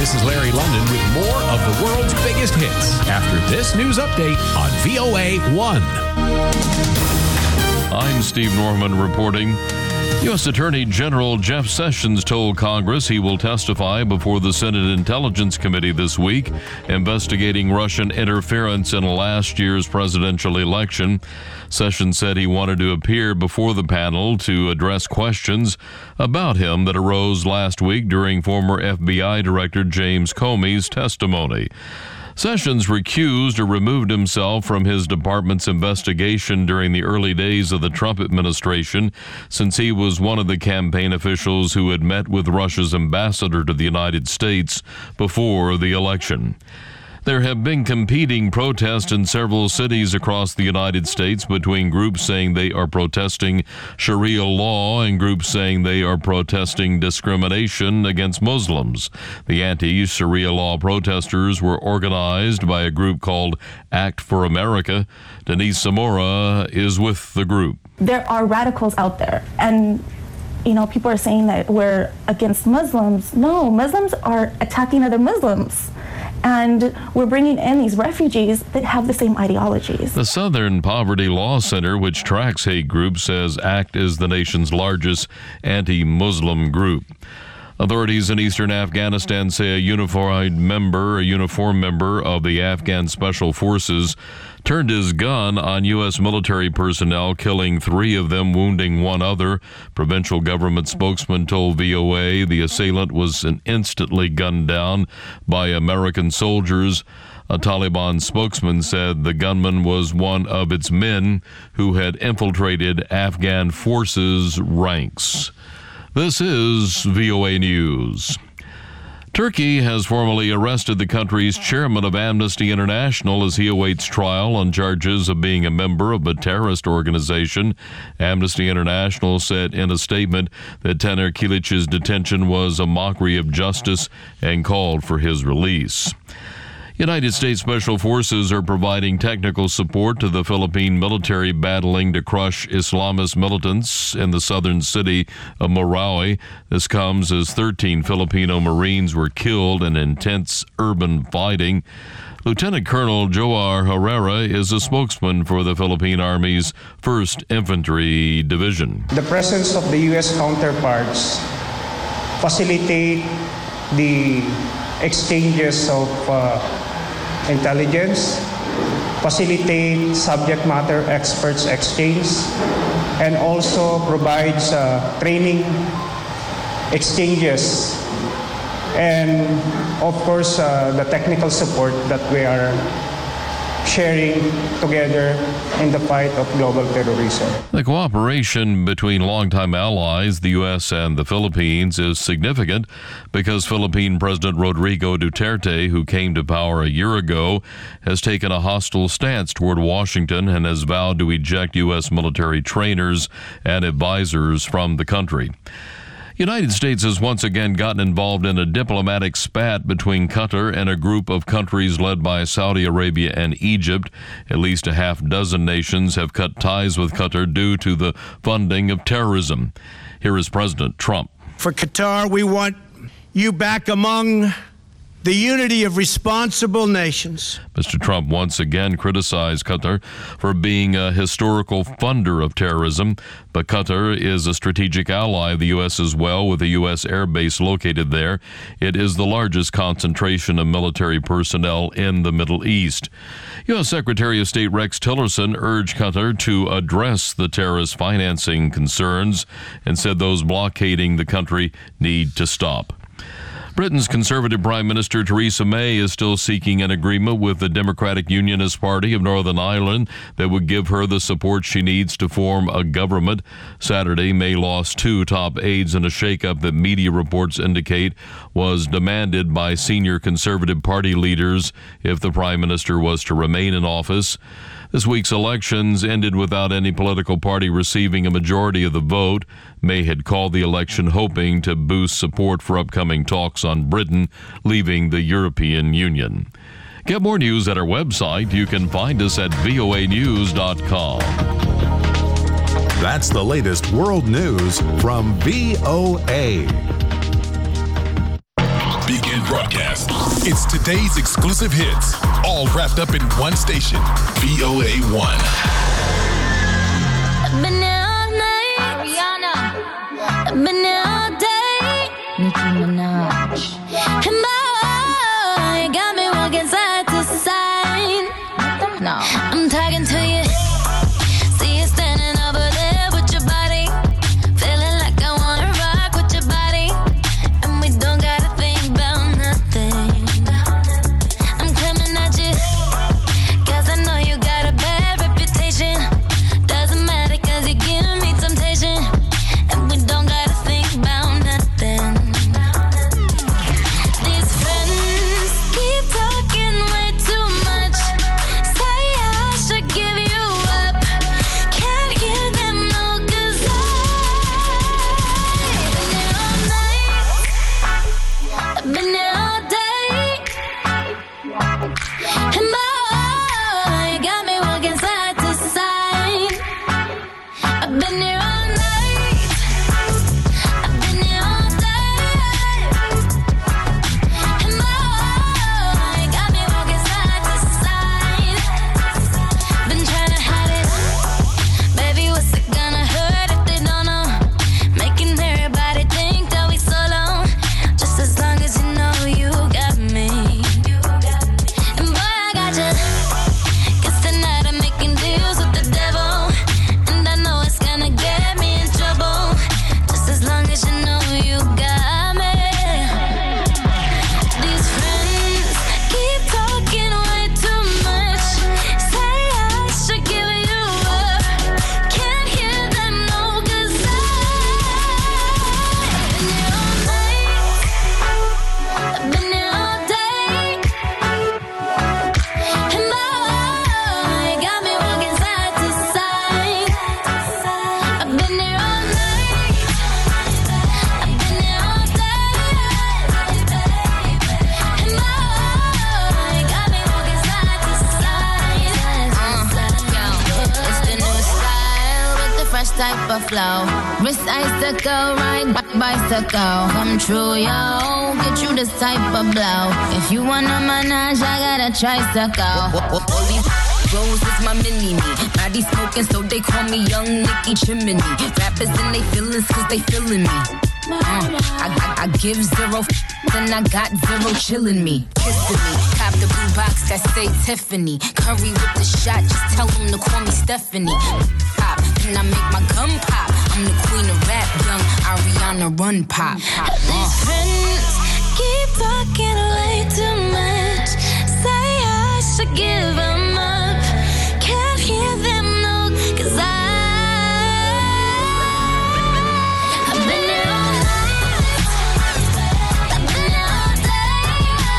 This is Larry London with more of the world's biggest hits after this news update on VOA 1. I'm Steve Norman reporting. U.S. Attorney General Jeff Sessions told Congress he will testify before the Senate Intelligence Committee this week, investigating Russian interference in last year's presidential election. Sessions said he wanted to appear before the panel to address questions about him that arose last week during former FBI Director James Comey's testimony. Sessions recused or removed himself from his department's investigation during the early days of the Trump administration, since he was one of the campaign officials who had met with Russia's ambassador to the United States before the election. There have been competing protests in several cities across the United States between groups saying they are protesting Sharia law and groups saying they are protesting discrimination against Muslims. The anti-Sharia law protesters were organized by a group called Act for America. Denise Zamora is with the group. There are radicals out there, and people are saying that we're against Muslims. No, Muslims are attacking other Muslims. And we're bringing in these refugees that have the same ideologies. The Southern Poverty Law Center, which tracks hate groups, says ACT is the nation's largest anti-Muslim group. Authorities in eastern Afghanistan say a uniform member of the Afghan Special Forces turned his gun on U.S. military personnel, killing 3 of them, wounding 1 other. Provincial government spokesman told VOA the assailant was instantly gunned down by American soldiers. A Taliban spokesman said the gunman was one of its men who had infiltrated Afghan forces' ranks. This is VOA News. Turkey has formally arrested the country's chairman of Amnesty International as he awaits trial on charges of being a member of a terrorist organization. Amnesty International said in a statement that Taner Kilic's detention was a mockery of justice and called for his release. United States Special Forces are providing technical support to the Philippine military battling to crush Islamist militants in the southern city of Marawi. This comes as 13 Filipino Marines were killed in intense urban fighting. Lieutenant Colonel Joar Herrera is a spokesman for the Philippine Army's 1st Infantry Division. The presence of the U.S. counterparts facilitate the exchanges of intelligence, facilitate subject matter experts exchange, and also provides training exchanges, and of course the technical support that we are sharing together in the fight of global terrorism. The cooperation between longtime allies, the U.S. and the Philippines, is significant because Philippine President Rodrigo Duterte, who came to power a year ago, has taken a hostile stance toward Washington and has vowed to eject U.S. military trainers and advisors from the country. United States has once again gotten involved in a diplomatic spat between Qatar and a group of countries led by Saudi Arabia and Egypt. At least a half dozen nations have cut ties with Qatar due to the funding of terrorism. Here is President Trump. For Qatar, we want you back among the unity of responsible nations. Mr. Trump once again criticized Qatar for being a historical funder of terrorism, but Qatar is a strategic ally of the U.S. as well, with a U.S. air base located there. It is the largest concentration of military personnel in the Middle East. U.S. Secretary of State Rex Tillerson urged Qatar to address the terrorist financing concerns and said those blockading the country need to stop. Britain's Conservative Prime Minister Theresa May is still seeking an agreement with the Democratic Unionist Party of Northern Ireland that would give her the support she needs to form a government. Saturday, May lost 2 top aides in a shakeup that media reports indicate was demanded by senior Conservative Party leaders if the Prime Minister was to remain in office. This week's elections ended without any political party receiving a majority of the vote. May had called the election hoping to boost support for upcoming talks on Britain leaving the European Union. Get more news at our website. You can find us at voanews.com. That's the latest world news from VOA. Begin broadcast. It's today's exclusive hits, all wrapped up in one station, VOA 1. I've been here all night, Ariana. I've been here all day, Nicki Minaj. And boy, you got me walking side to side. No, I'm talking to you. See you standing over there with your body, feeling like I wanna rock with your body, and we don't gotta think about nothing. I'm coming at you, 'cause I know you got a bad reputation. Doesn't matter 'cause you give me temptation, and we don't gotta think about nothing. These friends keep talking way too much. Say I should give you up. Can't hear them no, 'cause I've been here all night. I've been here all day. And boy, you got me walking side to side. I've been here all night. I've been here all day. And boy, you got me walking side to side. Been trying to hide it. Baby, what's it gonna hurt if they don't know? Making everybody think that we solo. Just as long as you know you got me. And boy, I got you. 'Cause tonight I'm making deals with the devil, and I know it's gonna get me in trouble. Just as long as you know you got me. These friends keep talking way too much. Say I should give you up. Can't hear them no, 'cause I've been here all night. I've been here all day. And boy, you got me walking side to side. I've been here all night. I've been here all day. And boy, you got me walking side to side. It's the new style with the fresh type of flow. Wrist icicle, ride bicycle. Come true, yo. Get you this type of blow. If you wanna manage, I got a tricycle. All these bros is my mini-me. Body smoking, so they call me Young Nicky Chimney. Rappers in they feelings, 'cause they feeling me. I give zero then I got zero chillin' me. Kissing me, cop the blue box that say Tiffany. Curry with the shot, just tell them to call me Stephanie. Pop, then I make my gun pop. I'm the queen of rap, young Ariana Run Pop. These friends keep talking way too much. Say I should give them up. Can't hear them no, 'cause I've been here all night. I've been here all day.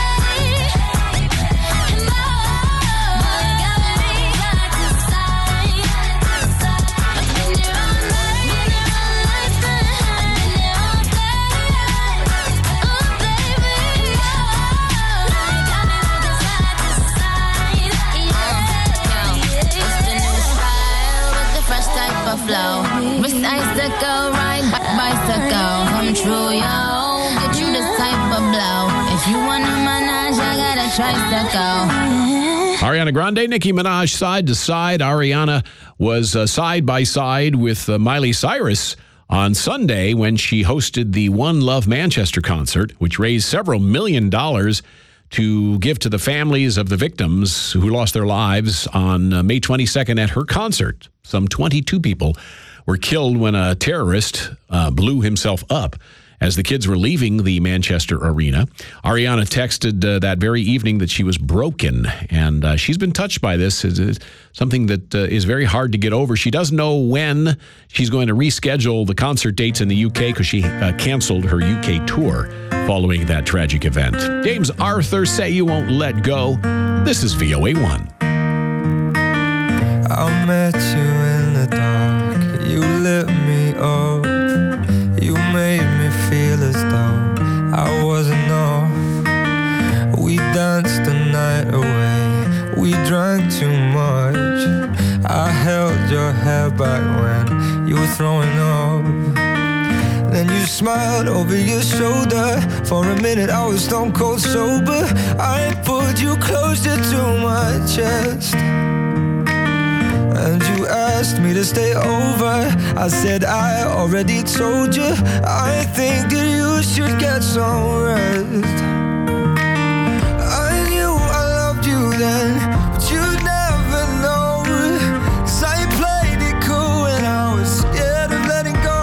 And boy, you got me side to side. I've been here all night. I've been here all day. Oh baby, you got me walking side to side. It's the new style with the fresh type of flow. Wrist icicle, ride bicycle. Come true, yo. Get you this type of blow. If you wanna manage, I got a tricycle. Ariana Grande, Nicki Minaj, side to side. Ariana was side by side with Miley Cyrus on Sunday when she hosted the One Love Manchester concert, which raised several $1 million to give to the families of the victims who lost their lives on May 22nd at her concert. Some 22 people were killed when a terrorist blew himself up as the kids were leaving the Manchester arena. Ariana texted that very evening that she was broken, and she's been touched by this. It's something that is very hard to get over. She doesn't know when she's going to reschedule the concert dates in the UK because she canceled her UK tour following that tragic event. James Arthur, Say You Won't Let Go. This is VOA 1. I met you in the dark, you lit me up, you made me feel as though I wasn't off. We danced the night away, we drank too much. I held your hair back when you were throwing up. Then you you smiled over your shoulder. For a minute I was stone cold sober. I pulled you closer to my chest, and you asked me to stay over. I said I already told you. I think that you should get some rest. I knew I loved you then, but you'd never know. 'Cause I played it cool and I was scared of letting go.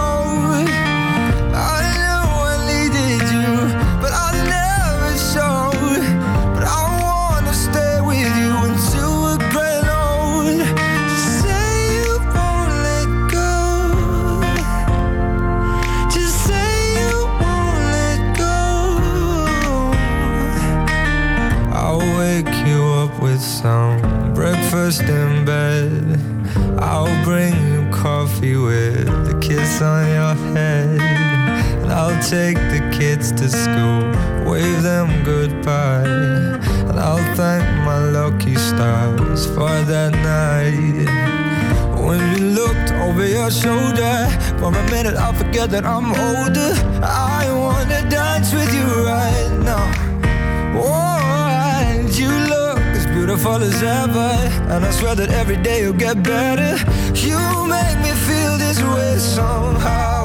I knew I needed you, but I never showed. But I wanna stay with you until we're grown old. Just say you won't let go. Just say you won't let go. I'll wake you up with some breakfast in bed. I'll bring you coffee with a kiss on your head. And I'll take the kids to school, wave them goodbye. And I'll thank my lucky stars for that night. When you looked over your shoulder, for a minute I forget that I'm older. I wanna dance with you right now. Oh, and you look as beautiful as ever, and I swear that every day you'll get better. You make me feel this way somehow.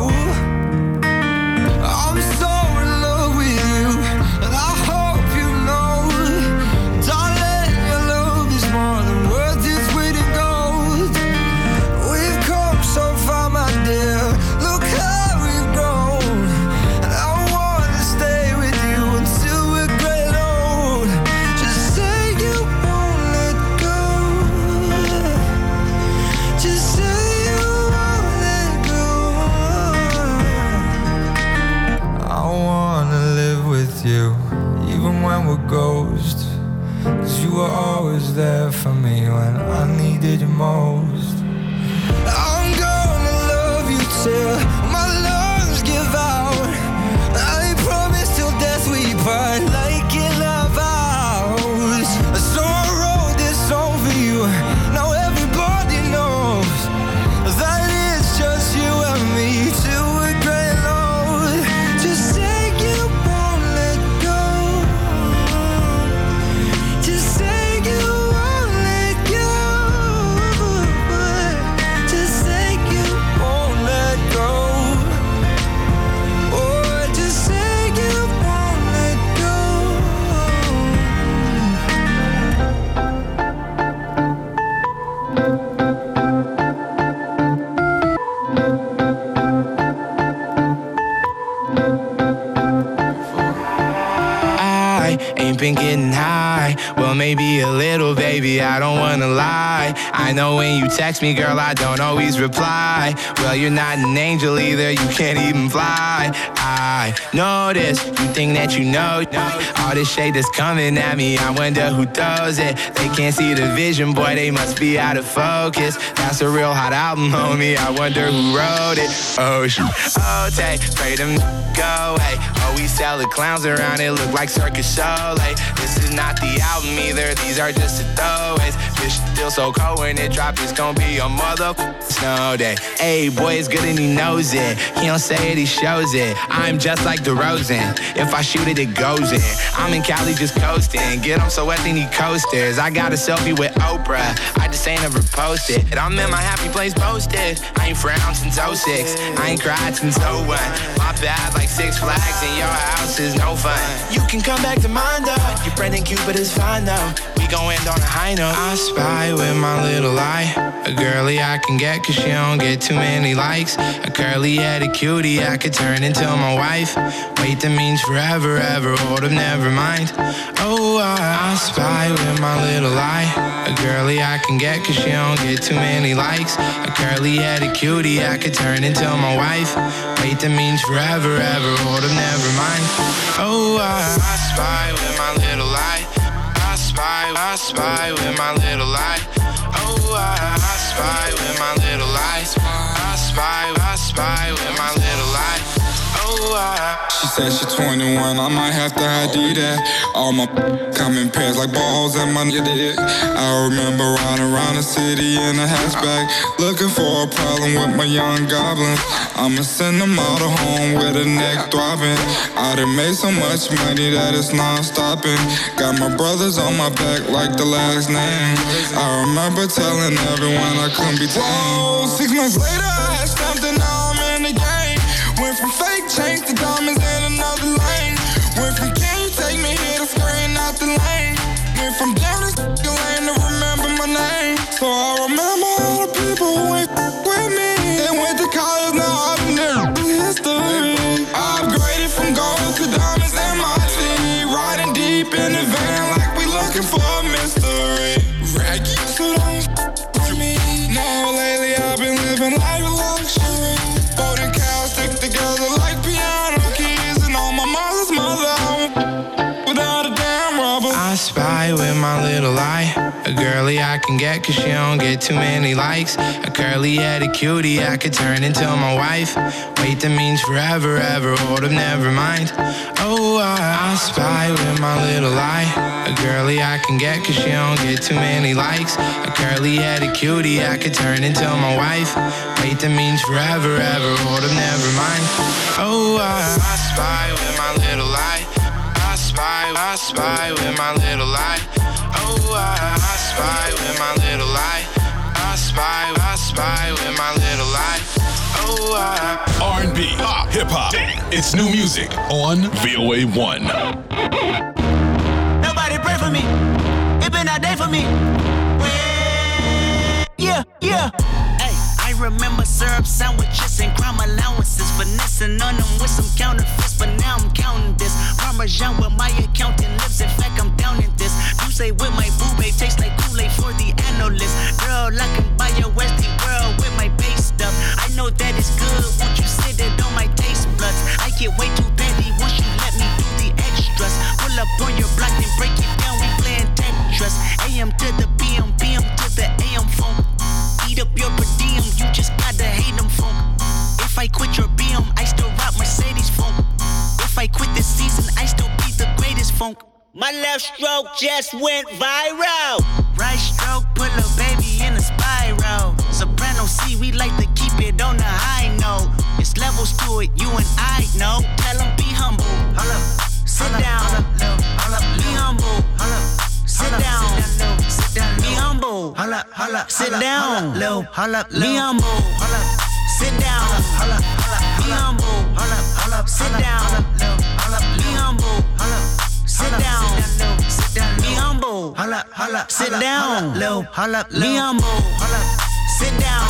I'm so in love with you, and I hope you know, darling, your love is more than worth its weight in gold. We've come so far, my dear, look how we've grown. And I wanna stay with you until we're great old. Just say you won't let go. Just say you won't let go. I wanna live with you, even when we're ghosts. 'Cause you were always there for me when I needed you most. I'm gonna love you till my lungs give out. I promise till death we part, like in our vows. So I wrote this song for you. Now everybody knows that it's just you and me till we're great old. Just say you won't let go. Just say you won't let go. Just say you won't let go. Oh, just say you won't let go. I ain't been getting high. Well, maybe a little, baby, I don't wanna lie. I know when you text me, girl, I don't always reply. Well, you're not an angel either, you can't even fly. I know this, you think that you know all this shade that's coming at me, I wonder who throws it. They can't see the vision, boy, they must be out of focus. That's a real hot album, homie, I wonder who wrote it. Oh, shoot. Oh, take, pray them go away. Oh, we sell the clowns around, it look like Circus Soleil. This is not the album either, these are just the throwaways. Fish still so cold when it drop, it's gonna be a motherfucking snow day. Hey, boy, it's good and he knows it. He don't say it, he shows it. I'm just like DeRozan. If I shoot it, it goes in. I'm in Cali just coasting. Get him so wet, they need coasters. I got a selfie with Oprah. I just ain't ever posted. I'm in my happy place posted. I ain't frowned since 06. I ain't cried since 01. My bad like Six Flags and your house is no fun. You can come back to mine though. Your friend and Cupid is fine though. We gon' end on a high note. I spy with my little eye. A girly I can get cause she don't get too many likes. A curly-headed cutie I could turn into my wife. Wait, that means forever, ever. Hold up, never mind. Oh, I spy with my little eye. A girly I can get cause she don't get too many likes. A curly-headed cutie I could turn into my wife. Wait, that means forever, ever. Hold up, never mind. Oh, I spy with my little eye. I spy with my little eye. Oh, I spy with my little eye. I spy with my little eye. Oh, She said she 21, I might have to ID that. All my come in pairs like balls at my dick. I remember riding around the city in a hatchback, looking for a problem with my young goblins. I'ma send them all to home with a neck throbbing. I done made so much money that it's non-stopping. Got my brothers on my back like the last name. I remember telling everyone I couldn't be tamed. Whoa, 6 months later I had stamped and now I'm in the game. Went from fake chains to diamonds in another lane. Went from can you take me here to screen out the lane. Went from down to lane to remember my name. So I remember all the people who ain't with me. They went to college, now I've been history. I upgraded from gold to diamonds in my city. Riding deep in the van like we looking for a mystery. Raggy, so don't with me. No, lately I've been living like a luxury. Folding cows stick together like piano keys. And on my mother's mother, without a damn rubber. I spy with my little eye. A girly I can get cause she don't get too many likes. A curly-headed cutie I could turn into my wife. Wait, that means forever, ever, hold up, never mind. Oh, I spy with my little eye. A girly I can get cause she don't get too many likes. A curly-headed cutie I could turn into my wife. Wait, that means forever, ever, hold up, never mind. Oh, I spy with my little eye. I spy with my little eye. Oh, I spy with my little eye. I spy with my little eye. Oh, R&B, pop, hip-hop. It's new music on VOA1. Nobody pray for me. It been a day for me. Yeah. Hey, I remember syrup sandwiches and crime allowances. Finessing on them with some counterfeits, but now I'm counting this. Parmesan with my accountant lips. In fact, I'm down in this. You say with my boo babe tastes like Kool-Aid for the analyst. Girl, I can buy your Westie world with my base stuff. I know that it's good. Won't you sit it on my taste buds? I get way too petty once you let me do the extras. Pull up on your block and break it down. We playing Tetris. AM to the PM, PM to the AM phone. Eat up your per diem, you just gotta hate them funk. If I quit your BM, I still rock Mercedes funk. If I quit this season, I still be the greatest funk. My left stroke just went viral. Right stroke put a baby in a spiral. Soprano C, we like to keep it on the high note. It's levels to it, you and I know. Tell them be humble. Sit down. Be humble. Sit down. Be humble. Sit down. Be humble. Sit down. Be humble. Sit down. Be humble. Sit down. Be humble. Sit down. Be humble. Sit down.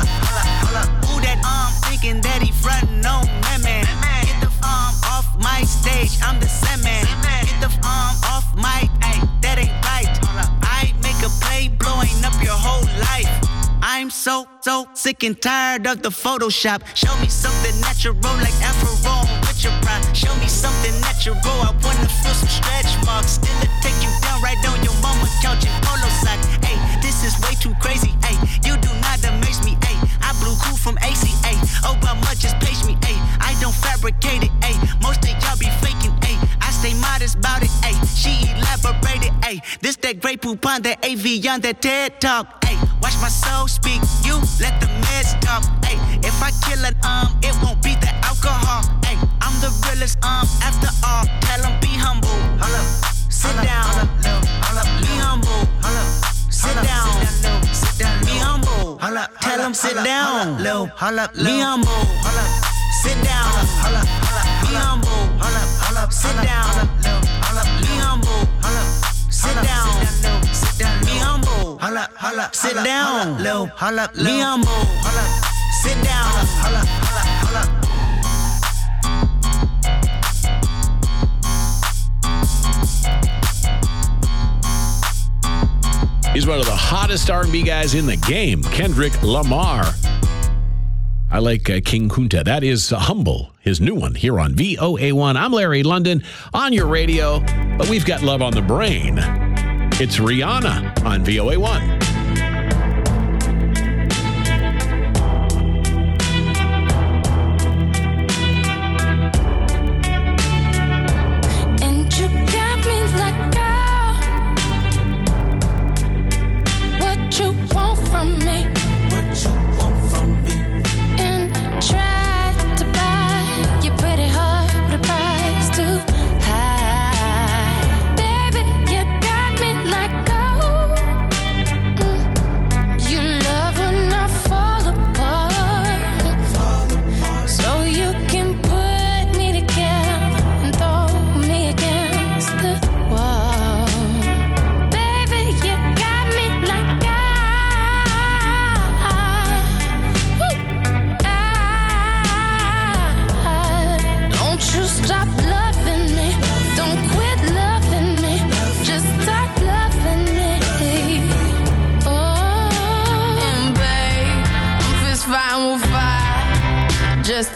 Who that thinking that he frontin' on man? Get the off my stage, I'm the Sandman. Get the off my, ayy, that ain't right. I make a play, blowing up your whole life. I'm so sick and tired of the Photoshop. Show me something natural like Afro with your pride. Show me something natural, I wanna feel some stretch marks. Still it take you down right on your mama couch in polo socks. Ay, this is way too crazy, ay, you do not amaze me, ay. I blew cool from ACA, Obama just page me, ay. I don't fabricate it, ay. Most of y'all be faking, ay. I stay modest about it, ay. She elaborated, ay. This that Grey Poupon, that AV on that TED Talk, ay. Watch my soul speak, you let the meds talk, ay. If I kill an it won't be the alcohol, ay. I'm the realest after all. Tell them be humble. Sit down. Be humble. Sit down. Be humble. Tell them sit down. Be humble. Sit down. Be humble. Sit down. Be humble. Sit down. Be humble. Sit down. Be humble. Sit down. He's one of the hottest R&B guys in the game, Kendrick Lamar. I like King Kunta. That is Humble, his new one here on VOA1. I'm Larry London on your radio, but we've got love on the brain. It's Rihanna on VOA1. And you got me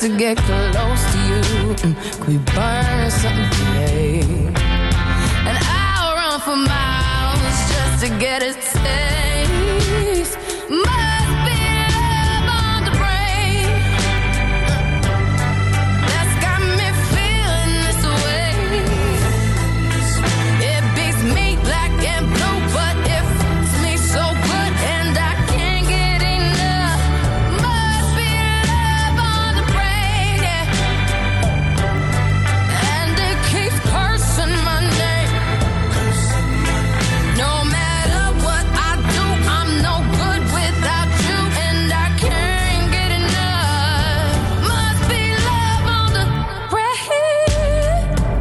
to get close to you. Could we burn something today? And I'll run for miles just to get a taste. Must be love on the brain that's got me feeling this way. It beats me black and blue, but it fits me so good, and I can't get enough. Must be love on the brain, yeah. And it keeps cursing my name. No matter what I do, I'm no good without you, and I can't get enough. Must be love on the brain.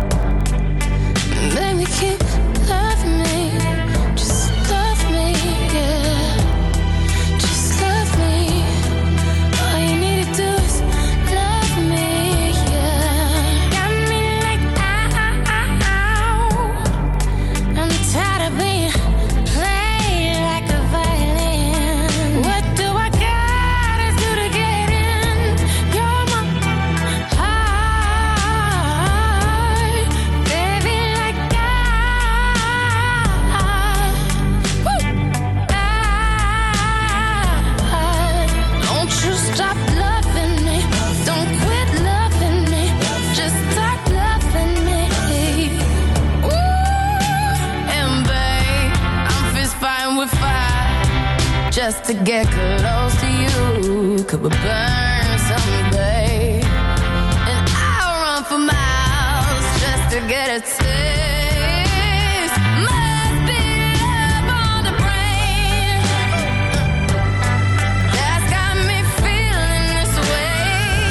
Baby, keep loving me. Just love me, yeah. Just love me. All you need to do is love me, yeah. Got me like, ow. I'm tired of being played like a violin. What do I gotta do to get in? You're my heart, baby, like don't you stop loving me. Don't quit loving me. Just stop loving me. Ooh, and babe, I'm fist fighting with fire just to get close to you. Could we burn something, babe? And I'll run for miles just to get a taste. Must be love on the brain that's got me feeling this way.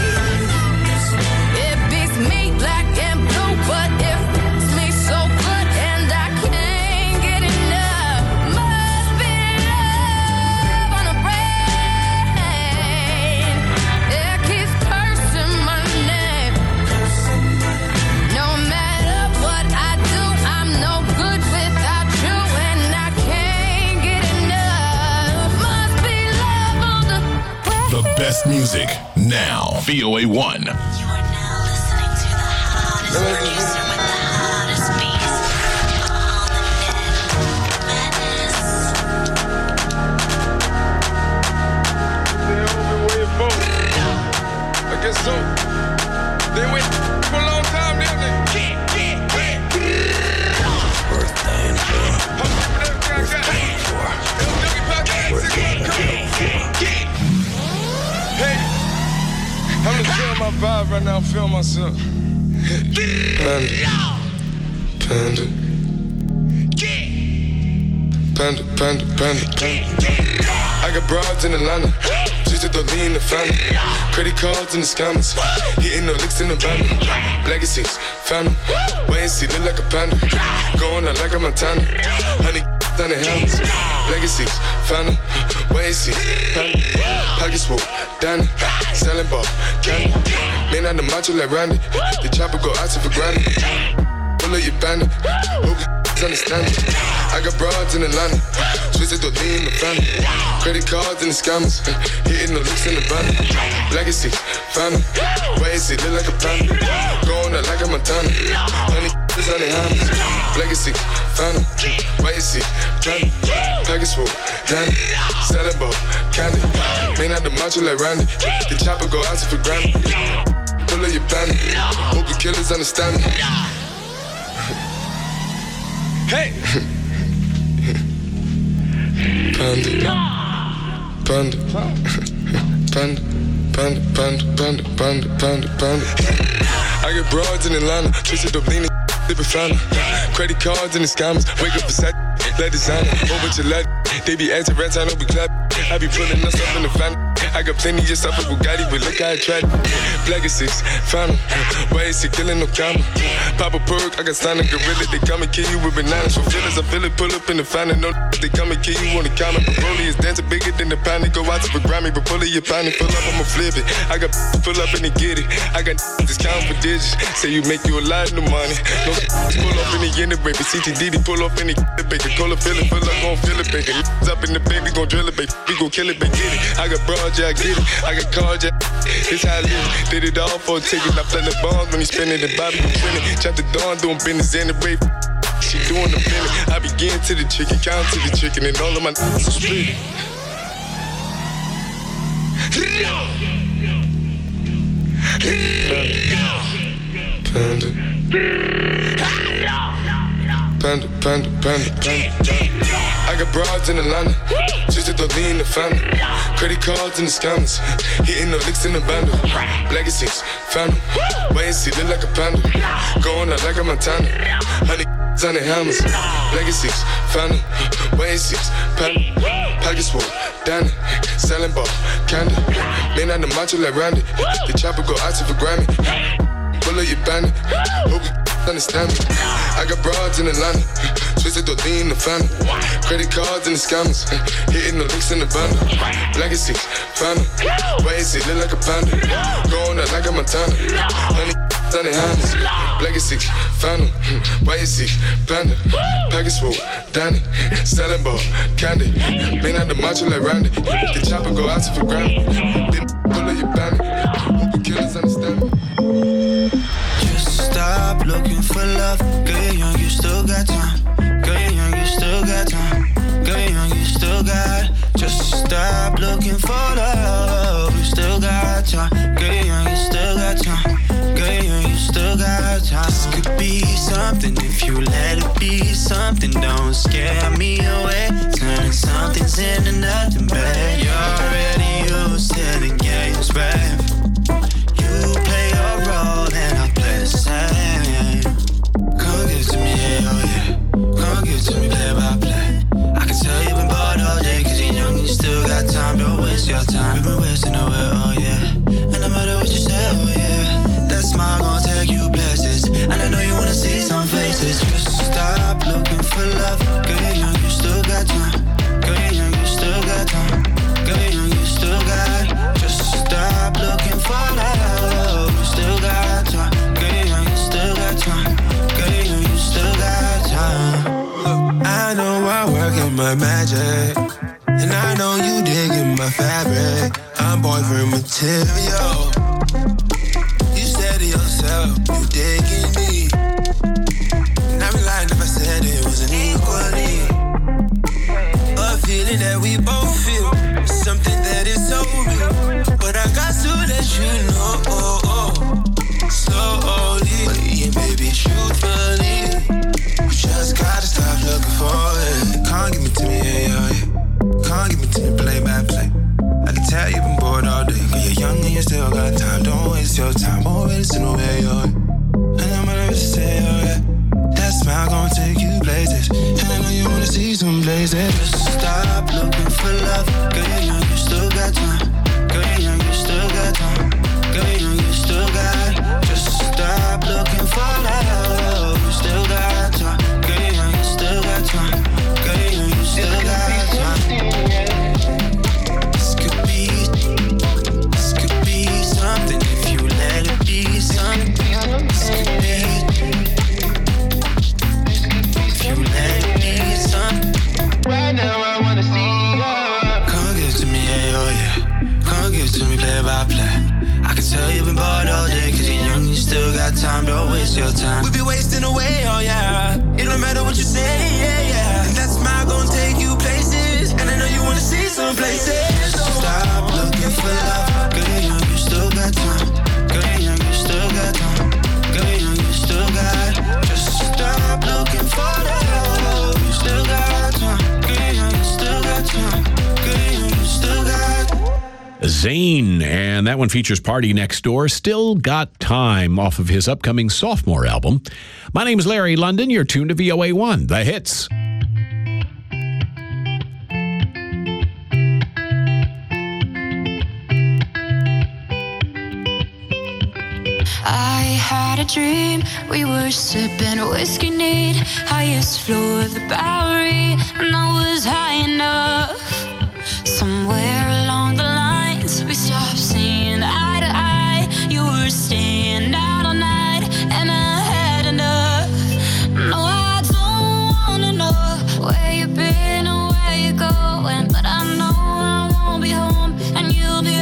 It beats me black and blue, but it fits me so good, and I can't get enough. Must be love on the brain. It keeps cursing my name. No matter what I do, I'm no good without you, and I can't get enough. Must be love on the brain. The best music now. VOA 1. You are now listening to the hottest producer with the hottest beats. All the madness. I guess so. They wait for a long time, didn't they? Hey, I'm just feeling my vibe right now. I'm feeling myself. Panda. I got broads in Atlanta. Just to lean in the family. Credit cards in the scammers. Hitting no licks in the van. Legacies, phantom. Wait and see, look like a panda. Going out like a Montana. Honey, on the helmets. Legacies, phantom. Wait and see, panda. Pockets full, Danny. Selling ball, candy. Man on the macho like Randy. The chopper go out for granted. Pull up your bandit. Hope you understand it. I got broads in Atlanta. Twisted to lean in the family. Credit cards and the scammers. Hitting the looks in the van. Legacy, phantom. Wait and see, look like a panda. Going out like a Montana. Honey, is on the hands. Legacy, phantom. Wait and see, phantom. Package full, Danny. Selling ball, candy. Man out the macho like Randy. The chopper go out for granted. Pull up your bandit. Hope the killers understand me. Hey! Panda. I get broads in Atlanta, twisted up leaning, dipping fountain. Credit cards and the scammers, wake up beside let designer, whole bunch of lead. They be acting rats, I don't be clap. I be pulling us up in the family. I got plenty just off of Bugatti, but look how I tried. Black is 6, phantom. Why is he killing no comma? Pop a perk, I got signed a gorilla. They come and kill you with bananas for feelings. I feel it, pull up in the fountain. No, they come and kill you on the counter. Broly is dancing bigger than the pound. They go out to the Grammy, but pull it, your pound and pull up, I'ma flip it. I got pull up and they get it. I got just count for digits. Say you make you a lot of money. No, pull up in the end, baby. CTD, pull up in the baby. Call a fill it, pull up, gon' fill it, baby. Up in the baby, gon' drill it, baby. We gon' kill it, baby. Get it. I got broad yeah, I get it. I got cars, yeah, it's how I live. Did it all for a ticket. I play the bombs when he spinning the Bobby winning. Chop the dawn, doing business in the rape. She doing the feeling. I begin to the chicken, count to the chicken, and all of my are split. Panda, panda, panda, panda. I got broads in Atlanta, just to throw in the family. Credit cards in the scammers, hitting the licks in the bundle. Legacies, found them, wait and see, look like a panda. Going out like a Montana, honey on the hammers. Legacies, found them, wait and see, panda. Pockets full, Danny, selling ball, candy. Man on the macho like Randy, the chopper go out to for Grammy. Pull up your bandit, hope you understand me. I got broads in Atlanta, twisted to lean the family. Credit cards and the scammers, hitting the licks in the bundle. Legacy, family, wait and see, look like a panda. Going out like a Montana, honey on the hammers. Legacy, family, wait and see, panda. Package full, Danny, selling ball, candy. Man out the macho like Randy, the chopper go out to for Grammy. Then pull up your bandit, hope you killers understand me. Stop looking for love. Girl, you're young, you still got time. Girl, you're young, you still got time. Girl, you're young, you still got. Just stop looking for love. You still got time. Girl, you're young, you still got time. Girl, you're young, you still got time. This could be something if you let it be something. Don't scare me away. Turning something's into nothing, babe. You're already used to the games, babe. You play your role and I play the same. Come give it to me, yeah, oh yeah. Come give it to me, play by play. I can tell you've been bored all day, cause you're young and you still got time. Don't waste your time, you've been wasting away, oh yeah. And no matter what you say, oh yeah, that smile gon' take you places. And I know you wanna see some faces. Just stop looking for love. Girl, you're young, you still got time. Girl, you're young, you still got time. Girl, you're young, you still got. Just stop looking for love. You still got time. Girl, you're young, you still got time. Girl, you're young, you still got time. Look, I know I work in my magic, and I know you digging my fabric. I'm boyfriend material. You said to yourself, you digging me. And I'd be lying if I said it wasn't equally. A feeling that we both feel, something that is so real. But I got to let you know, slowly, and baby, truthfully, you just gotta stop looking for it. Can't give it to me, yeah. Can't give it to me, play by play. I can tell you've been bored all day, cause you're young and you still got time. Don't waste your time, won't waste no way, yeah. And I'm gonna say, oh yeah, that smile gon' take you places. And I know you wanna see some places. Just stop looking for love. Girl, you're young, you still got time. Girl, you're young, you still got time. Girl, you're young, you still got. Just stop looking for love. You still got time. Girl, you're young, you still got time. Girl, you're young, you still got time. This could be something if you let it be something. This could be if you let it be something. Right now I wanna see you. Come give it to me, yeah, oh yeah. Come give it to me, play by play. I can tell you've been bored all day, cause you're young, you still got time. Don't waste your time. We be wasting away, oh yeah. It don't matter what you say, yeah, yeah. And that smile gon' take you places. And I know you wanna see some places. Stop looking for love. Girl, you're young, you still got time. Girl, you're young, you still got time. Girl, you're young, you still got. Just stop looking for love. You still got time. Girl, you're young, you still got time. Girl, you're young, you still got. Zayn, and that one features Party Next Door, Still Got Time, off of his upcoming sophomore album. My name is Larry London. You're tuned to VOA1, The Hits. I had a dream, we were sipping whiskey neat, highest floor of the Bowery, and I was high enough. Somewhere along the lines, we stopped seeing eye to eye. You were staying out all night, and I had enough. No, I don't wanna know where you've been or where you're going, but I know I won't be home, and you'll be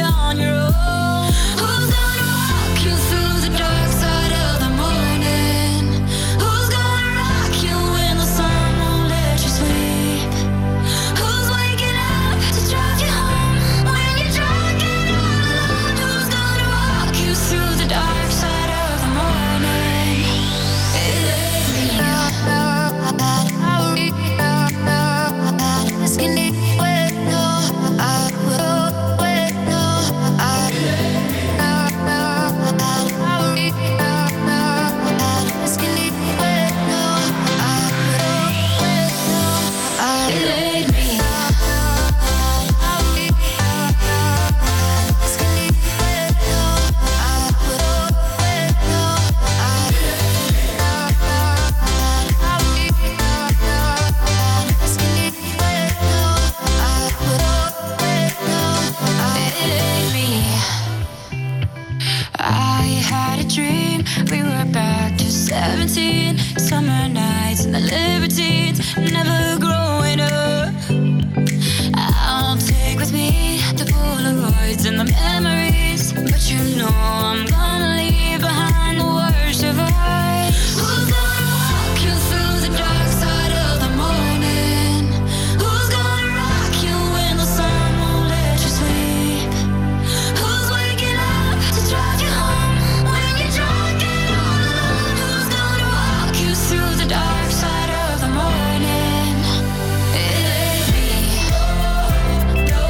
teens, never growing up. I'll take with me the Polaroids and the memories, but you know I'm gonna leave behind the worst of us. Who's gonna walk you through the dark side of the morning? Who's gonna rock you when the sun won't let you sleep? Who's waking up to drive you home when you're drunk and all alone? Who's gonna walk you through the dark side of the morning? It ain't me. No.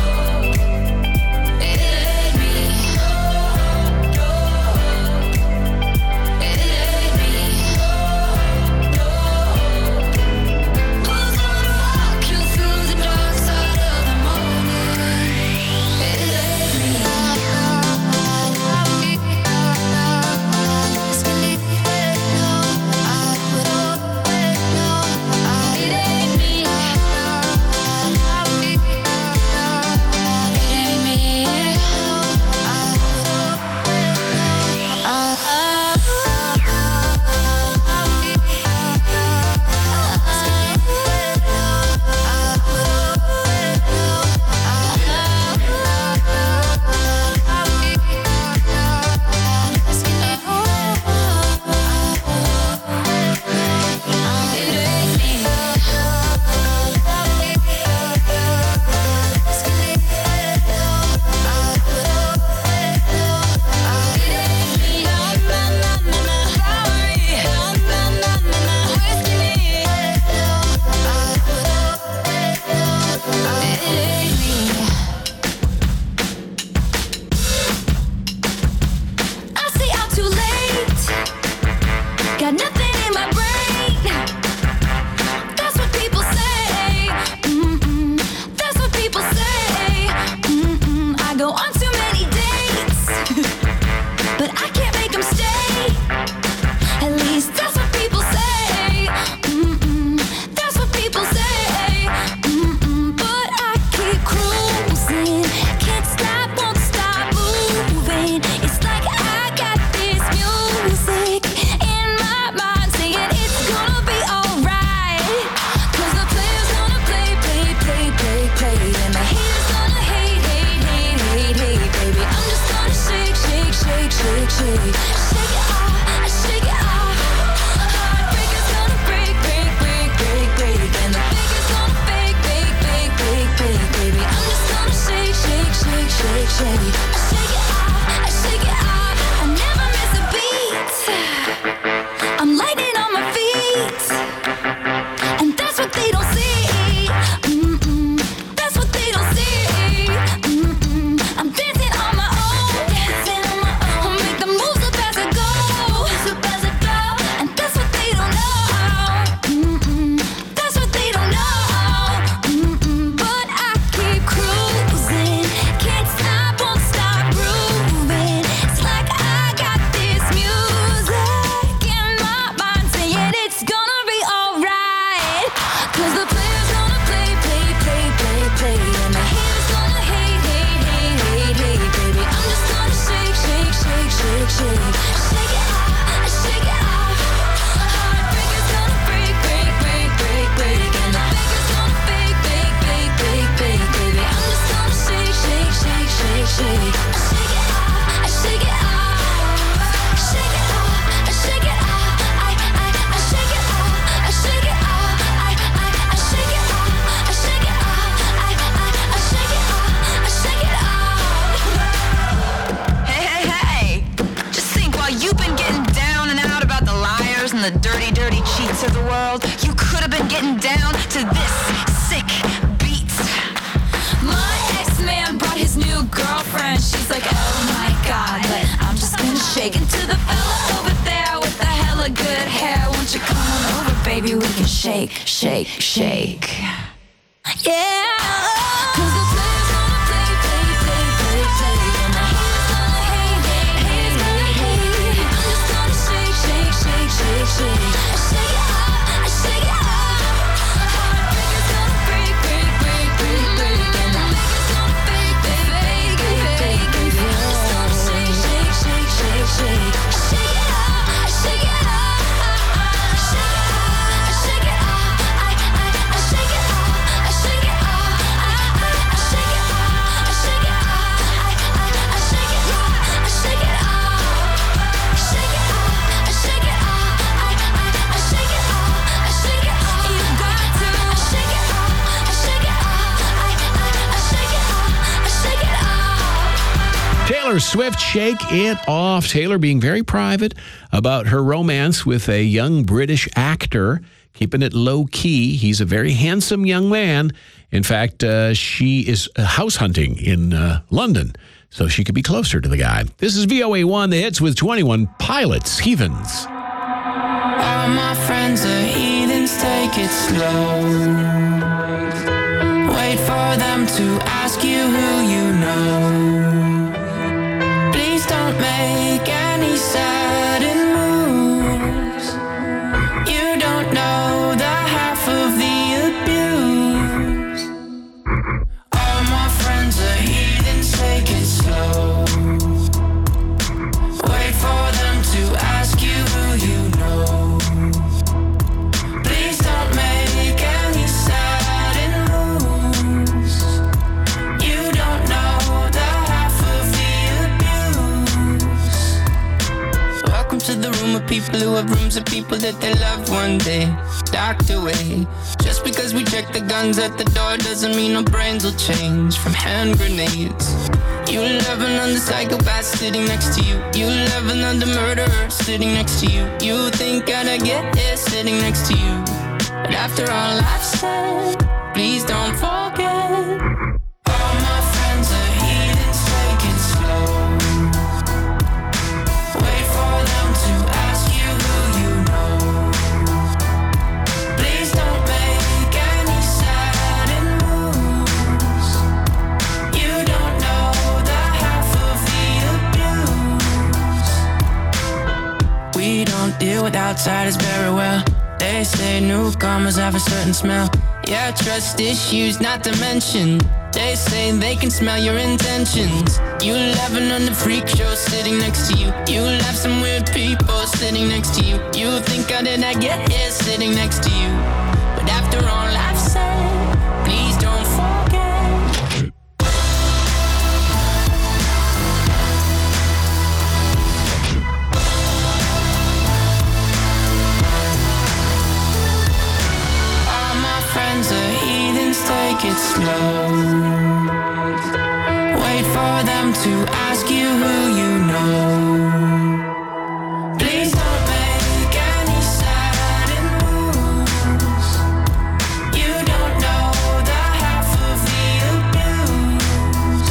It ain't me. No. It ain't me. No. Who's gonna walk you through the dark side of the morning? It ain't me. I stay out too late. Got nothing in my brain. That's what people say. That's what people say. I go on too many dates, but I can't make them stay. At least that's what people say. That's what people say. But I keep cruising. Can't stop, won't stop moving. It's like I got this music in my mind saying it's gonna be alright. 'Cause the player's gonna play, play, play, play, play. And the haters gonna hate, hate, hate, hate, hate, baby. I'm just gonna shake, shake, shake, shake, shake. Shake it off, I shake it off. Heartbreaker's gonna break, break, break, break, break. And the faker's gonna fake, fake, fake, fake, fake, baby. I'm just gonna shake, shake, shake, shake, shake. I shake it off, I shake it off. I never miss a beat. I'm lightning on my feet, and that's what they don't see. That's what they don't see. I'm dancing on my own, dancing on my own. Make the moves up as I go, and that's what they don't know. That's what they don't know. But I keep cruising, can't stop, won't stop grooving. It's like I got this music in my mind saying it's gonna be alright. 'Cause the player's gonna play, play, play, play, play. And the haters gonna hate, hate, hate, hate, hate, baby. I'm just gonna shake, shake, shake, shake, shake. Shake it off, I shake it off. Heartbreaker's gonna break, break, break, break, break. And the faker's gonna fake, fake, fake, fake, fake, baby. I'm just gonna shake, shake, shake, shake, shake. I shake it off, I shake it off. Shake it off, I shake it off. I shake it off, I shake it off. I shake it off, I shake it off. I shake it off, I shake it off. Hey, hey, hey! Just think, while you've been getting down and out about the liars and the dirty, dirty cheats of the world, you could have been getting down to this sick beat. My ex-man brought his new girlfriend. She's like, oh my god, but I'm just gonna shake into the fella over there with the hella good hair. Won't you come on over, baby? We can shake, shake, shake. Yeah. 'Cause the player's gonna play, play, play, play, play. And the haters gonna hate, hate, hate, hate, hate. I'm just gonna shake, shake, shake, shake, shake. I shake it off, I shake it off. Heartbreaker's gonna break, break, break, break, break. And the faker's gonna fake, fake, fake, fake, fake, baby. I'm just gonna shake, shake, shake, shake, shake. I shake it off, I shake it off. I shake it off, I shake it off. Taylor Swift, Shake It Off. Taylor being very private about her romance with a young British actor, keeping it low key. He's a very handsome young man. In fact, she is house hunting in London, so she could be closer to the guy. This is VOA1, the hits with 21 Pilots, Heathens. All my friends are heathens, take it slow. Wait for them to ask you who you know. Please don't make any sudden moves. You don't know the half of the abuse. All my friends are heathens, take it slow. Wait for them to ask you who you know. Please don't make any sudden moves. You don't know the half of the abuse. Welcome to the room of people who have rooms of people that they love one day docked away. Just because we check the guns at the door doesn't mean our brains will change from hand grenades. You love another psychopath sitting next to you. You love another murderer sitting next to you. You think I'd get here sitting next to you. But after all I've said, please don't forget. All my friends are heathens, take it slow. Wait for them to ask you who you know. Please don't make any sudden moves. You don't know the half of the abuse. We don't deal with outsiders very well. They say newcomers have a certain smell. Yeah, trust issues not to mention. They say they can smell your intentions. You laughing on the freak show sitting next to you. You laugh some weird people sitting next to you. You think how did I get here sitting next to you. But after all I've said, please don't forget. All my friends are heathens, take it slow. Wait for them to ask you who you know. Please don't make any sudden moves. You don't know the half of the abuse.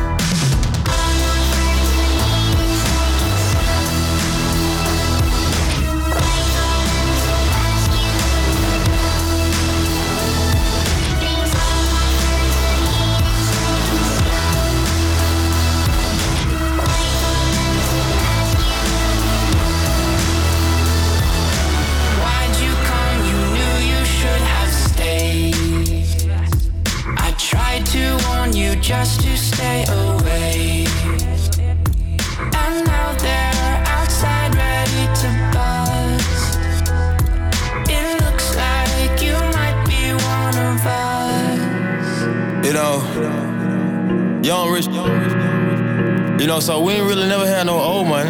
Why'd you come? You knew you should have stayed. I tried to warn you just to stay away. And now they're outside ready to bust. It looks like you might be one of us. You know, young rich. You know, so we ain't really never had no old money.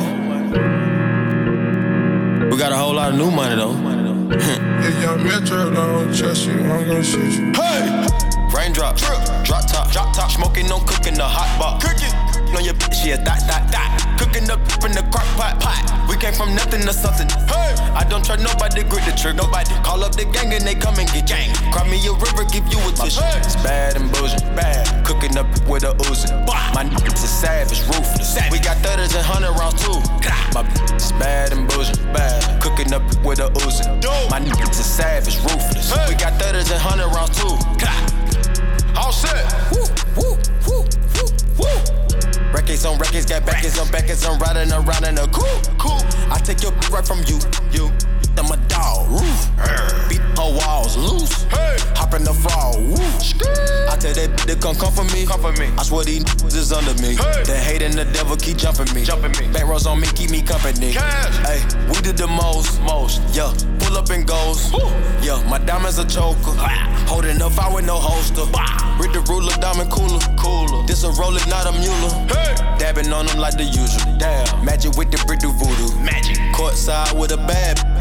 We got a whole lot of new money though. If young Metro don't trust you, I'm gonna shoot you. Hey! Raindrop, drop top, smoking, no cooking the hot box. Cooking on your bitch, yeah, dot. Cooking up in the crock pot. We came from nothing to something. Hey! I don't trust nobody, grip the trick, nobody. Call up the gang and they come and get gang. Cry me a river, give you a tissue. Hey! It's bad and bullshit, bad. Cooking up with a Uzi. My niggas is savage, ruthless. We got 30s and 100 rounds too. My bitch is bad and bullshit, bad. Cooking up with a Uzi. My niggas is savage, ruthless. We got 30s and 100 rounds too. All set. Woo, woo, woo, woo, woo. Records on records, got backers on backers. I'm riding around in a cool. I take your right from you. I'm a dog. Roof. Beat her walls loose. Hey. Hop in the fall. Woo. I tell that to come for me. I swear these is under me. Hey. The hate and the devil keep jumping me. Back rows on me, keep me company. Hey, we did the most. Yeah, pull up and goes. Woo. Yeah, my diamonds a choker. Holding up, I with no holster. Read the ruler, diamond cooler. This a roller, not a mule. Hey. Dabbing on them like the usual. Damn. Magic with the brick do voodoo. Magic. Courtside with a bad.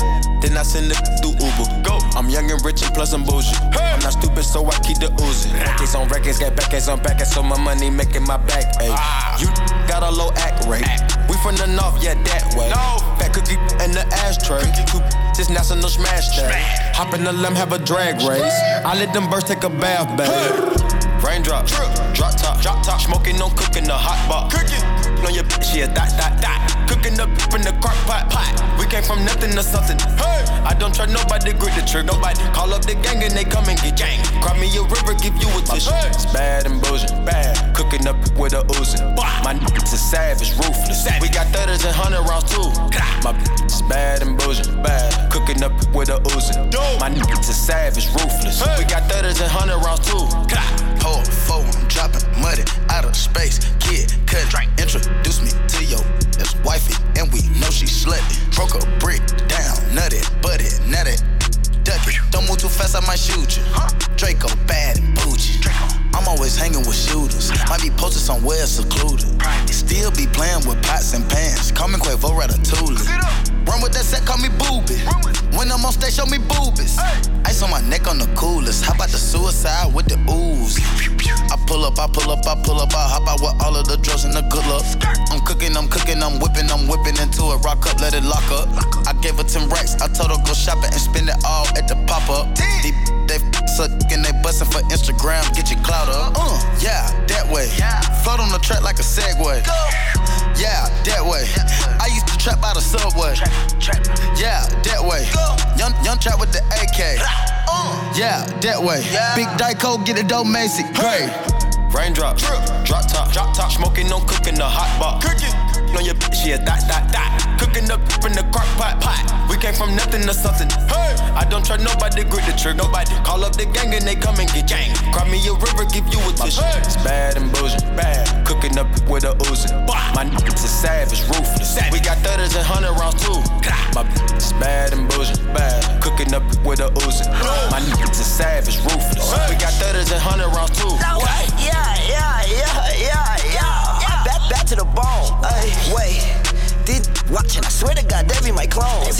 then I send it through Uber. Go. I'm young and rich and plus I'm bougie. I'm not stupid, so I keep the Uzi. Records on records, got backers on backers, so my money making my back ache. You got a low act rate. We from the north, yeah, that way. Fat cookie in the ashtray. This national smash day. Hop in the limb, have a drag race. I let them birds take a bath, babe. Raindrop, drop top, smoking, no cooking, the hot pot. On your bitch, yeah, dot. Cooking up in the crock pot. We came from nothing to something. I don't try nobody, grip the trick, nobody. Call up the gang and they come and get gang. Cry me a river, give you a tissue. It's bad and bullshit, bad. Cooking up with a Uzi. My niggas is savage, ruthless. We got 30s and 100 rounds too. My bitch is bad and bullshit, bad. Cooking up with a Uzi. My niggas is savage, ruthless. We got 30s and 100 rounds too. Hold forward, I'm dropping muddy out of space. Kid, cut, introduce me to your ex-wifey, and we know she slutty. Broke a brick down, nutty, buddy, nutty, ducky. Don't move too fast, I might shoot you. Draco, bad and bougie. I'm always hanging with shooters. Might be posted somewhere secluded. Still be playing with pots and pans. Call me Quavo Ratatouille. Run with that set, call me Booby. When I'm on stage, show me boobies. Ice on my neck on the coolest. How about the suicide with the ooze? I pull up, I hop out with all of the drugs and the good luck. I'm cooking, I'm whipping into it. Rock up, let it lock up. I gave her 10 racks, I told her go shopping and spend it all at the pop-up. They suck and they bustin' for Instagram, get your clout up. Yeah, that way. Float on the track like a Segway. Yeah, that way. I used to trap by the subway. Yeah, that way. Young trap with the AK. Yeah, that way. Big Dyco, get the dope Macy. Great. Raindrop, drop top, smoking, no cooking, the hot pot. On your bitch, yeah, dot. Cooking up in the crock pot. We came from nothing to something. I don't try nobody, grip the trick, nobody. Call up the gang and they come and get gang. Cry me a river, give you a tissue. It's bad and bullshit, bad. Cooking up with a Uzi. My niggas is savage, ruthless. We got 30s and 100 rounds too. My bitch is bad and bullshit, bad. Cooking up with a Uzi. My niggas is savage, ruthless. We got 30s and 100 rounds too. Yeah. Back to the bone. Wait, did watching? I swear to God, they be my clones.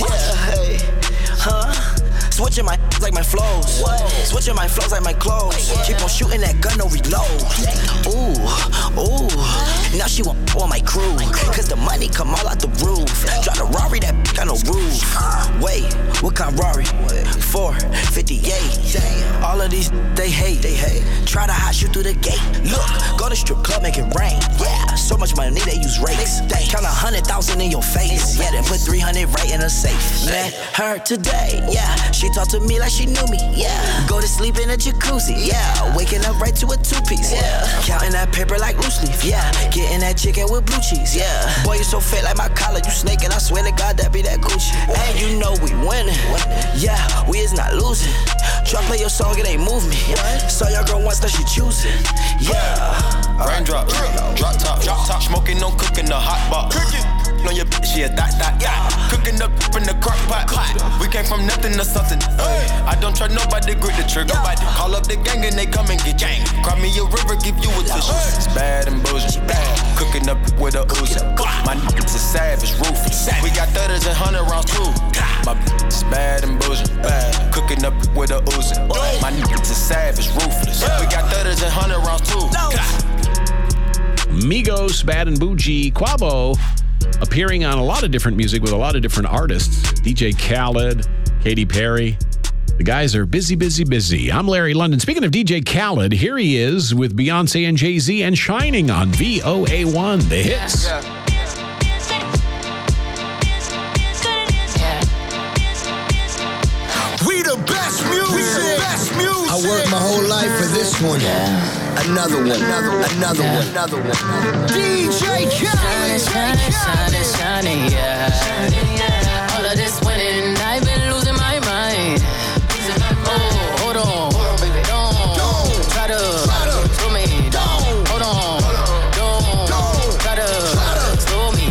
Switching my like my flows. Switching my flows like my clothes. Keep on shooting that gun, no reload. Ooh. Now she want my crew. Cause the money come all out the roof. Drive a Rari, that got no roof. Wait, what kind of Rari? 458. All of these, they hate. Try to hide you through the gate. Look, go to strip club, make it rain. Yeah, so much money, they use rakes. Count 100,000 in your face. Yeah, then put 300 right in a safe. Met her today, yeah. She talked to me like she knew me, yeah. Go to sleep in a jacuzzi, yeah. Waking up right to a two-piece, yeah. Counting that paper like loose leaf, yeah. Getting that chicken with blue cheese, yeah. Boy, you so fat like my collar, you snake, and I swear to God that be that Gucci. And you know we winning, yeah. We is not losing. Try play your song, it ain't move me. Saw your girl once, now she choosing, yeah. Raindrop, drop top, smoking, no cooking, the hot pot. On your bitch, yeah, dot. Cooking up in the crock pot. We came from nothing to something. I don't try nobody, grip the trick, nobody. Call up the gang and they come and get gang. Cry me a river, give you a tissue. It's bad and bullshit, bad. Cooking up with a Uzi. My niggas is savage, ruthless. We got 30s and 100 rounds too. My bitch is bad and bullshit, bad. Cooking up with a Uzi. My niggas is savage, ruthless. We got 30s and 100 rounds too. Migos, Bad and Bougie, Quavo, appearing on a lot of different music with a lot of different artists. DJ Khaled, Katy Perry. The guys are busy. I'm Larry London. Speaking of DJ Khaled, here he is with Beyonce and Jay-Z and Shining on VOA1, the hits. We the best music. I worked my whole life for this one. Another one. DJ Khaled. Shining, yeah. All of this winning, I've been losing my mind. Oh, hold on. Don't try to slow me down. Hold on. Don't try to slow me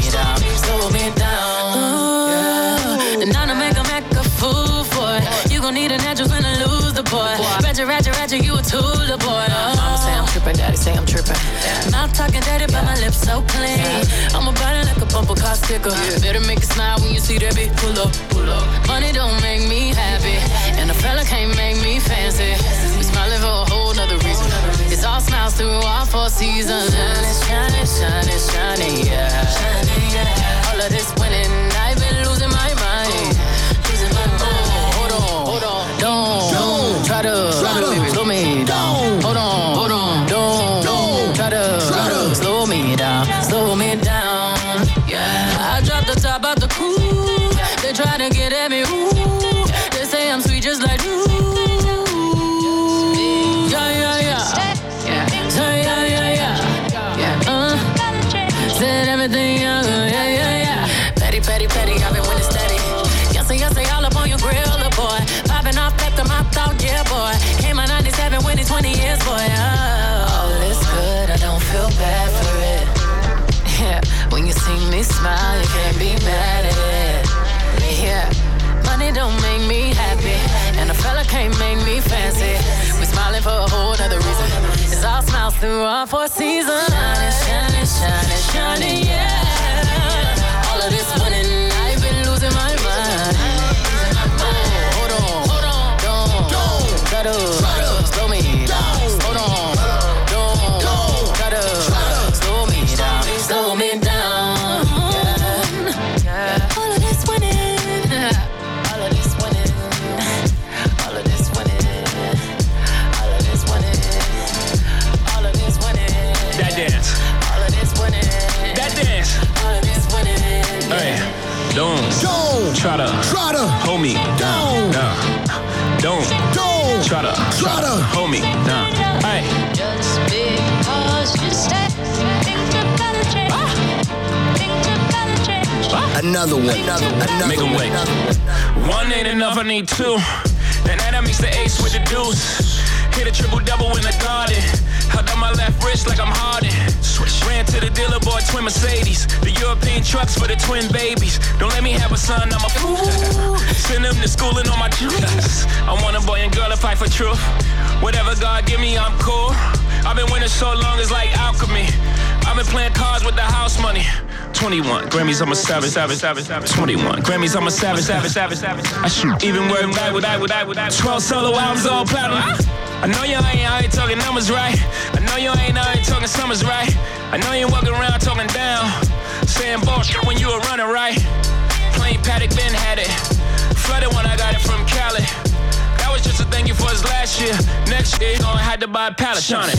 down. And now to make a fool for it. You gon' need a natural gonna lose the boy. Ratchet, you a tool, the boy. Mama say I'm tripping, daddy say I'm tripping. Mouth talking dirty, but my lips so clean. I'm a body like a bumper car sticker. Better make it smile when you see that bitch pull up. Money don't make me happy, and a fella can't make me fancy. We smiling for a whole nother reason. It's all smiles through all 4 seasons. Shining, yeah. All of this winning, I've been losing my mind. Hold on, don't try to slow me down. Hold on, don't try to slow me down. Yeah, I dropped the top out the coupe. They try to get at me, ooh. They say I'm sweet just like you. Said everything young, yeah. Petty, I've been winning steady. Yes, say all up on your grill, boy. Popping off back to my thought, yeah, boy. Came out 97, winning 20 years, boy. All is good, I don't feel bad for it. Yeah, when you see me smile, you can't be mad at it. Yeah, money don't make me happy, and a fella can't make me fancy. We smiling for a whole other reason. It's all smiles through all 4 seasons. Shining, yeah. All of this winning, I've been losing my mind. Hold on, don't try to slow me down. Hold on, don't try to slow me down. Yeah. All of this winning, all of this winning, all of this winning, all of this winning, all of this winning. That dance. All of this winning. That dance. All of this winning. Hey, don't try to hold me down. Don't try to hold me down. Hey. Just because you stay, things are gonna change. Things are gonna change. Another one. Make a way. One ain't enough, I need 2. And then I mix the ace with the deuce. Hit a triple-double in the garden. Held on my left wrist like I'm Harden. Ran to the dealer, bought twin Mercedes. The European trucks for the twin babies. Don't let me have a son, I'm a fool. Send them to school and on my juice. I want a boy and girl to fight for truth. Whatever God give me, I'm cool. I've been winning so long, it's like alchemy. I've been playing cards with the house money. 21 Grammys, I'm a savage. 21 Grammys, I'm a savage. I shoot even word back with 12 solo albums, all platinum. I know you ain't out here talking numbers right. I know you ain't out here talking summers right. I know you ain't walking around talking down, saying bullshit when you a runner, right? Plain Paddock, Ben had it. Flooded when I got it from Cali. That was just a thank you for his last year. Next year, gonna have to buy a pallet. Shining,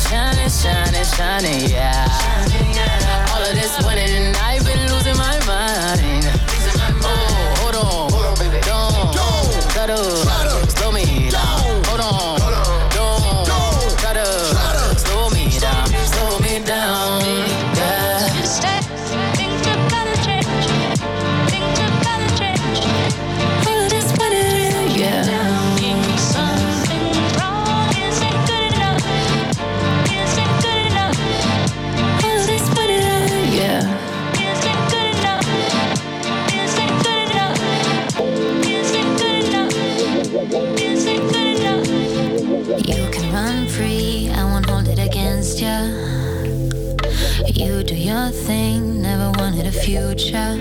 yeah. All of this winning, I've been losing my mind. Hold on, baby. Don't try to slow me down. Hold on, don't try to slow me down. Yeah. Just stay, things are gonna change. Things are gonna change. All of this winning, yeah. Something's wrong, isn't good enough. Isn't good enough. All of this winning, yeah. Isn't good enough. Isn't good enough. Isn't good enough. Isn't good enough. You can run free, I won't hold it against ya. You do your thing, never wanted a future.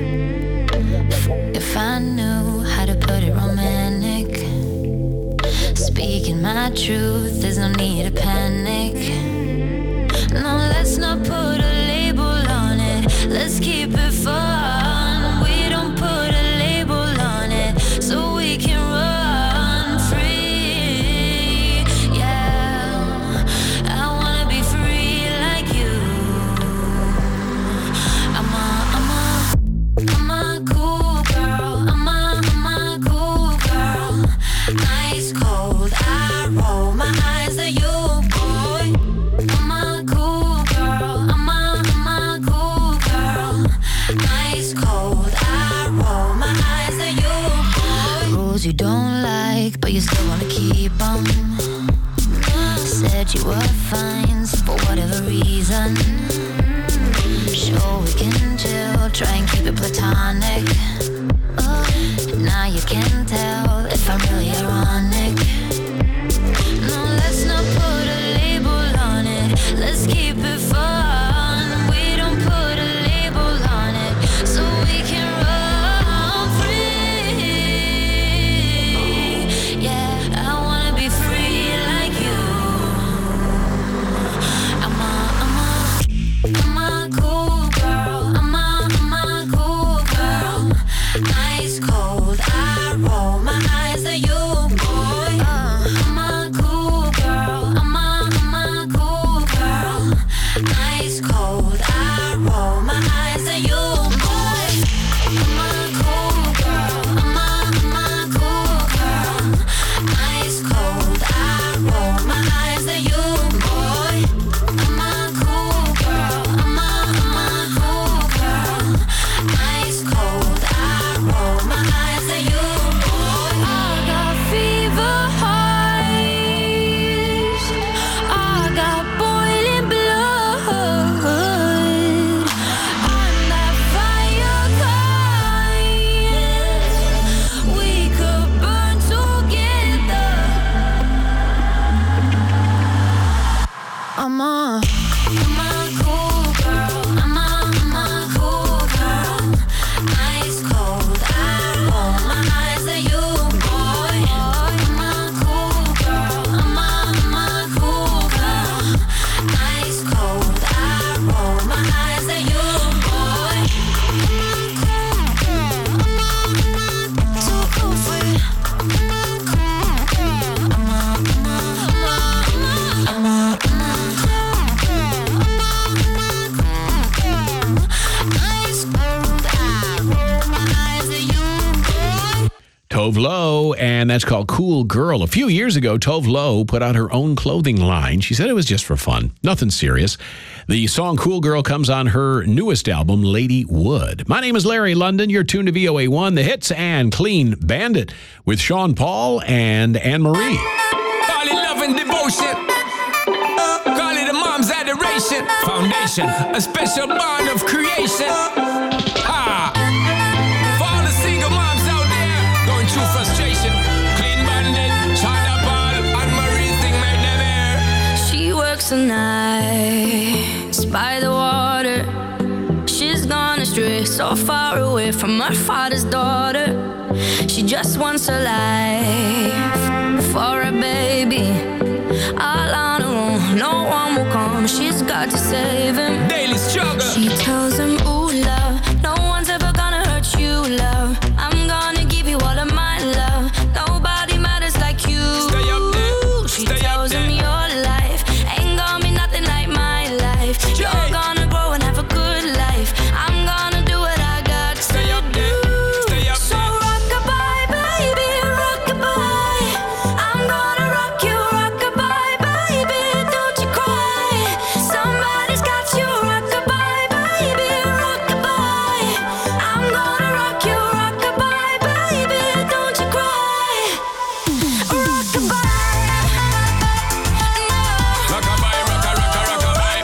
If I knew how to put it romantic, speaking my truth, there's no need to panic. No, let's not put a label on it, let's keep it fun. We don't put a label on it, so we can run free. Yeah, I wanna be free like you. I'm a cool girl. I'm a cool girl. Ice cold, I roll my eyes at you, boy. I'm a cool girl. I'm a cool girl. Ice cold, I roll my eyes at you, boy. Rules you don't like, but you still wanna keep 'em. Said you were fine for whatever reason. Sure we can chill, try and keep it platonic. Now you can tell if I'm really ironic. No, let's not put a label on it. Let's keep it fun. We don't put a label on it, so we can run free. Yeah, I wanna be free like you. I'm a cool girl. I'm a cool girl. Ice cold, I roll my eyes at you, boy. I'm a cool girl. I'm a cool girl. Ice cold, I roll my eyes at you, boy. I'm a cool girl. I'm a cool girl. Ice cold, I roll my eyes at you, boy. I'm a cool girl. I'm a cool girl. Ice cold, I roll my eyes at you, boy. I got fever highs. I got boiling blood. I'm that fire kind. We could burn together. I'm a cool girl. I'm a cool girl. Ice cold, I roll my eyes at you, boy. I'm a cool girl. I'm a cool girl. Ice cold, I roll my eyes at you, boy. Too cool for you. Ice cold, I roll my eyes at you, boy. Tove Lo, and that's called Cool Girl. A few years ago, Tove Lo put out her own clothing line. She said it was just for fun, nothing serious. The song Cool Girl comes on her newest album, Lady Wood. My name is Larry London. You're tuned to VOA1, The Hits, and Clean Bandit with Sean Paul and Anne-Marie. Call it love and devotion. Call it a mom's adoration. Foundation, a special bond of creation. Ha! For all the single moms out there going through frustration. Clean Bandit, Shonda Paul, Anne-Marie thing made them air. She works the nights by the water. She's gone astray, so far away from her father's daughter. She just wants a life for a baby. All on her own, no one will come. She's got to save him. Daily struggle. She tells him, ooh, love, no one's ever gonna hurt you, love. I'm gonna give you all of my love. Nobody matters like you. Stay up there. She Stay tells up him there. your life ain't gonna be nothing like my life. You're gonna grow and have a good life. I'm gonna do what I got to Stay up there. Stay up so there. rock-a-bye, baby, rock-a-bye. I'm gonna rock you, rock-a-bye, baby, don't you cry. Somebody's got you, rock-a-bye, baby, rock-a-bye. I'm gonna rock you, rock-a-bye, baby, don't you cry. Rock-a-bye. Rockabye, rocka, rocka, rockabye.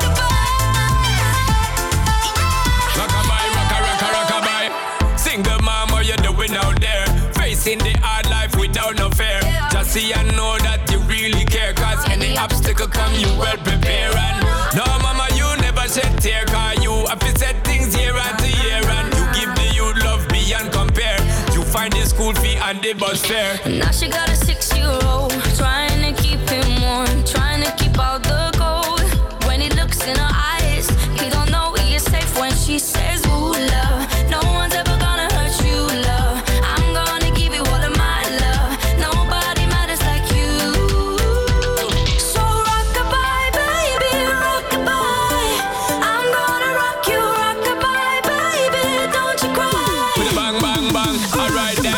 Rockabye, rocka, rocka, rockabye. Single mom, what you doing out there? Facing the hard life without no fear. Just see and know that you really care. Cause any obstacle come, you well prepare. And no, mama, you never shed tear. Cause you have to set things year after year. And you give the youth love beyond compare. You find the school fee and the bus fare. Now she got a 6-year-old, trying to keep him warm, trying to keep out the cold. When he looks in her eyes, he don't know he is safe when she says, ooh, love, no one's ever gonna hurt you, love. I'm gonna give you all of my love. Nobody matters like you. So rock-a-bye, baby, rock-a-bye. I'm gonna rock you, rock-a-bye, baby, don't you cry. With a bang, bang, bang. Alright then.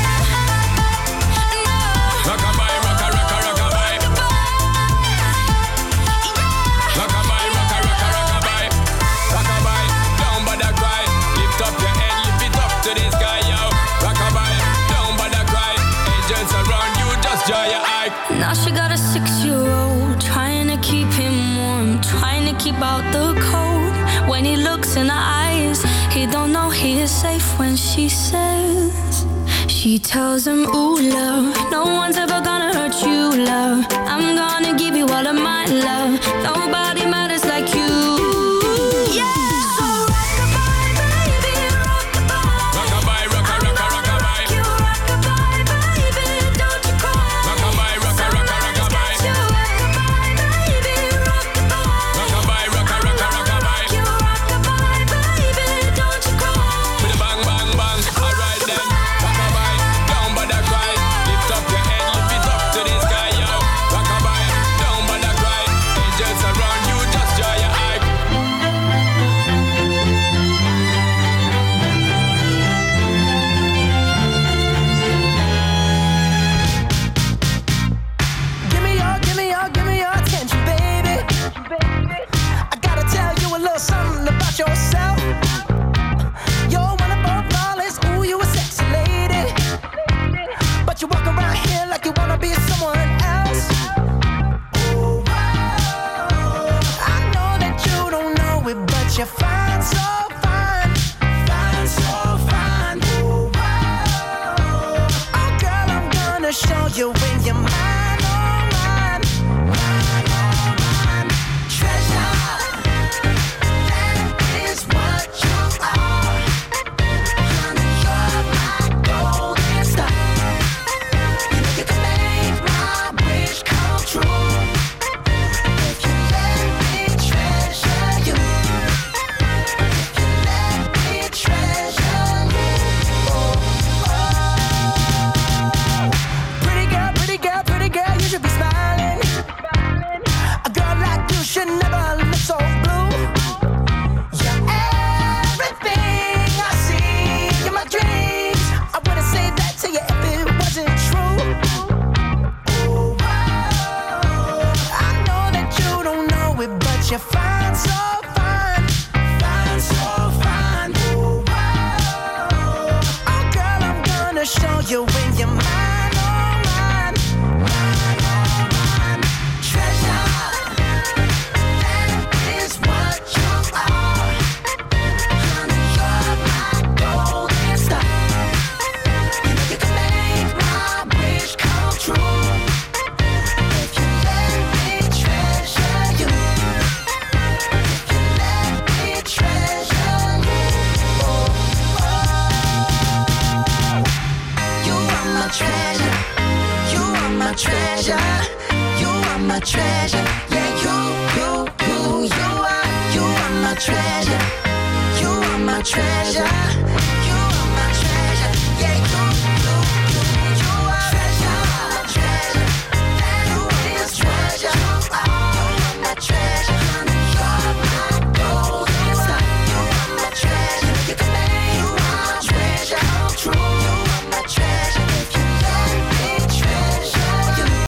Rockabye, rocka, rocka, rockabye. Rockabye, rocka, rocka, rockabye. Rockabye, down by the cry. Lift up your head, lift it up to the sky, yo. Rockabye, down by the cry. Angels around you, just dry your eye. Now she got a 6-year-old, trying to keep him warm, trying to keep out the cold. When he looks in her eyes, he don't know he is safe when she says she She tells him, ooh, love, no one's ever gonna hurt you, love. I'm gonna give you all of my love. Nobody matters like you. Yeah. So rock-a-bye, baby, rock-a-bye. Rock-a-bye, rock-a-rock-a-rock-a-bye. You rock-a-bye, baby, don't you cry. Rock-a-bye, rock-a-rock-a-rock-a-bye. You rock-a-bye, baby, rock-a-bye. Rock-a-bye, rock-a-rock-a-rock-a-bye. You rock-a-bye, baby, don't you cry. With a bang, bang, bang. Alright then. Rock-a-bye, don't bother cry. Lift up your head, lift it up to the sky, yo. Rock-a-bye, don't bother cry. Angels around you, just dry your eye. Give me your attention, baby. I gotta tell you a little something about yourself. You're one above flawless, ooh, you a sexy lady. But you walk around here like you wanna be someone else. Ooh, I know that you don't know it, but you're fine, so fine. Fine, so fine. Ooh, oh, girl, I'm gonna show you when you're mine. You're fine, so fine, fine, so fine. Ooh, oh, girl, I'm gonna show you when you're mine, oh mine, mine, oh mine. Treasure, that is what you are. Honey, you're my golden star. You know you can make my wish come true. If you let me treasure you. Treasure, you are my treasure, you are my treasure, yeah, you are my treasure, you are my treasure.